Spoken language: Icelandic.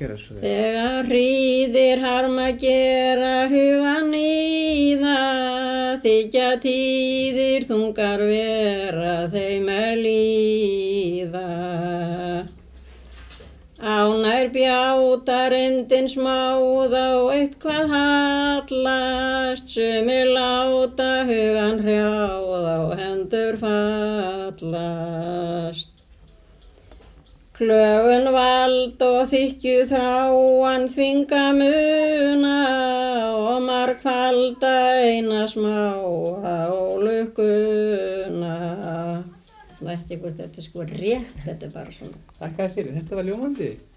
Gjörðu svo vel. Þegar hríðir harma gera hugan íða, þykja tíðir þungar vera þeim líða. Ánær bjáta reyndin smáð á eitthvað hallast, sumir láta hugan hrjáð á hendur fallast. Klögun vald og þykju þráan þvinga muna og margfalda eina smáa ólukkuna. Það veit ekki hvort þetta er sko rétt, þetta er bara svona. Þakka þér fyrir, þetta var ljómandi.